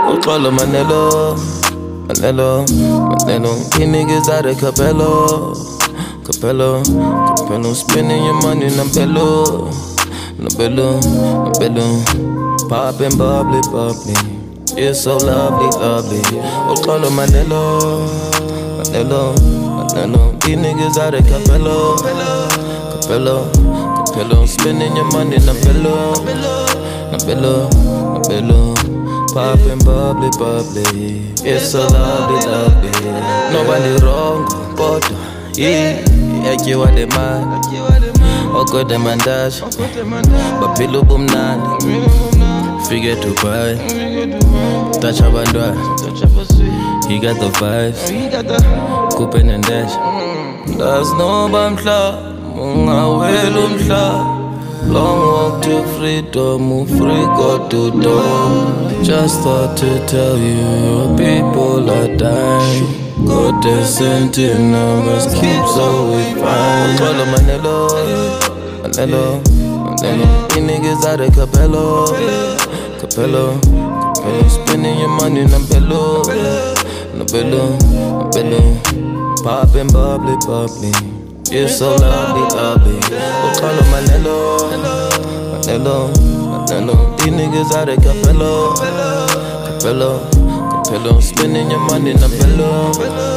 Uxolo Manelo, Manelo, Manelo. These niggas out of Capello, Capello, Capello. Spending your money, Nambello, Nambello, Nambello. Poppin' bubbly, bubbly. It's so lovely, lovely. Uxolo Manelo, Manelo, Manelo. These niggas out of Capello, Capello, Capello. Spending your money, Nambello, Nambello, Nambello. Poppin' bubbly, bubbly. It's so lovely, lovely. Nobody wrong, but yeah, you are the man. Oko the man dash, but pillow boom nan. Forget to cry. Touch up and dry. He got the vibes. Coupin and dash. There's no bamla, munga welumla. Long walk to freedom, move free, go to door. Just thought to tell you, your people are dying. Got the sentinels, keep so we fine. Follow Manelo, Manelo, Manelo. These niggas out of Capello, Capello, Capello. Spending your money, Nambello, Nambello, Nambello. Poppin' bubbly, bubbly. It's so lovely, lovely. Uxolo Manelo, Manelo, Manelo. These niggas out of Capello, Capello, Capello. Spending your money, Nambello,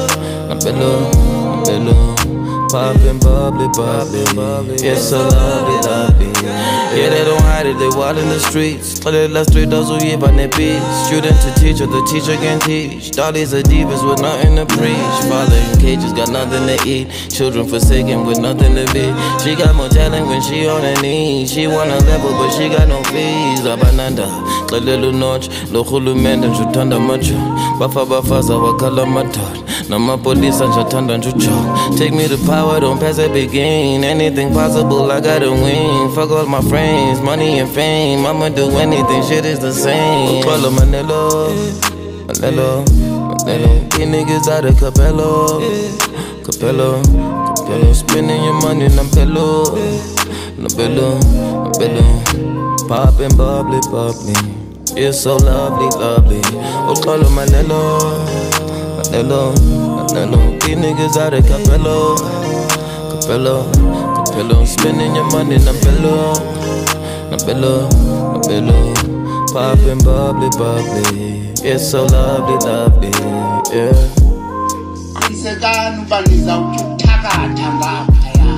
Nambello, Nambello. Poppin' bubbly, bubbly. It's so lovely, lovely. Yeah, they don't hide it, they wild in the streets. Play the last 3 doors who give on their beats. Student to teacher, the teacher can teach. Dollies are divas with nothing to preach. Father in cages, got nothing to eat. Children forsaken with nothing to be. She got more talent when she on her knees. She wanna level, but she got no fees. Abananda, Kalelu Noch, Lohulu Menden, Chutanda Macho. Bafa Bafaza, Wakala Matot. Nama police and Chatanda Chucho. Take me to power, don't pass a begin. Anything possible, I gotta win. Fuck all my friends, money and fame. I'ma do anything, shit is the same. Follow Manelo, Manelo, Manelo. These niggas out of Capello, Capello, Capello. Spending your money, Nambello, Nambello, Nambello. Poppin' bubbly, bubbly. It's so lovely, lovely. Uxolo Manelo, Manelo, Manelo. These niggas out of Capello, Capello, Capello. Spending your money, Nambello, Nambello, Nambello. Poppin' bubbly, bubbly. It's so lovely, lovely, yeah. Qinisekani uba nizawuthakatha ngaphaya.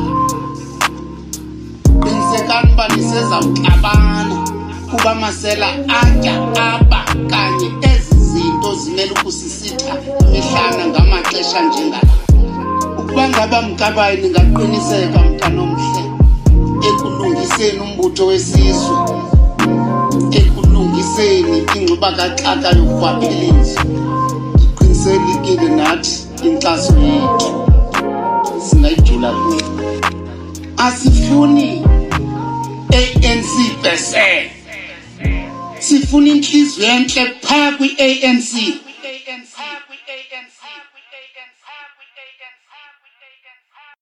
Qinisekani uba nisezawuxabana kuba masela atya apha kanye ezi zinto zimele ukusisitha mihlana ngamaxesha njengala. Ukuba ngaba Mkabayi ningaqiniseka mntanomhle ekulungiseni umbutho wesizwe, ekulungiseni ingxuba kaxaka yorhwaphilizo. Iqinisekile nathi inkxaso yethu singayijula kuyo. Asifuni ANC bese, sifuna inhliziyo enhle phaa kwi-ANC.